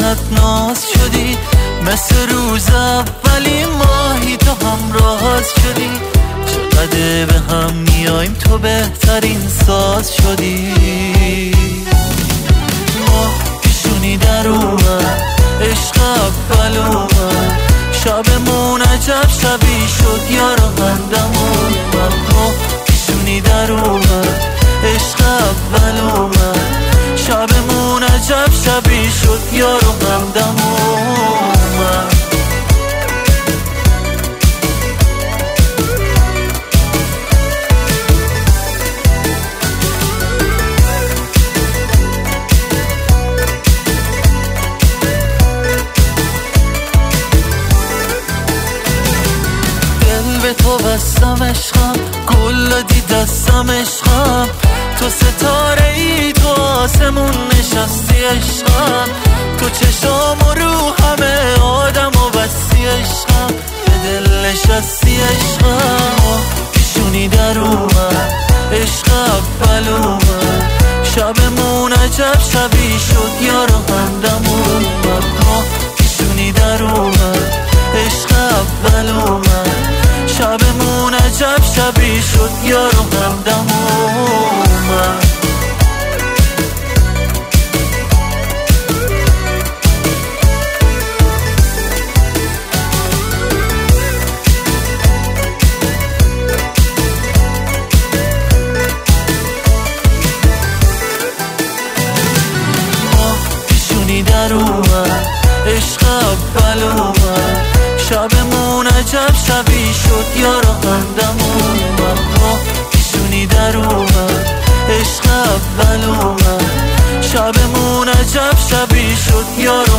چشمت ناز شدی، مثل روز اولی ماهی تو همراز شدی. چقدر به هم میایم تو بهترین ساز شدی. ماه پیشونی در اومد، عشق اول اومد، شبمون عجب شبی شد یارو همدمون. ماه پیشونی در اومد، عشق اول اومد، شبمون عجب شبی شد یارو همدمون. به تو بستم عشقم، گل دادی دستم عشقم، تو ستاره ای تو آسمون نشستی عشقم، تو چشام و رو همه آدم و بستی عشقم، به دل نشستی عشقم. پیشونی در اومد، عشق اول اومد، شبمون عجب شبی شد یارو همدمون. پیشونی در اومد، عشق اول اومد، شبمون عجب شبی شد یارو همدمون. پیشونی در اومد، عشق اول اومد، شبمون عجب شبی شد یارو همدمون. پیشونی در اومد، عشق اول اومد، شبمون عجب شبی شد یارو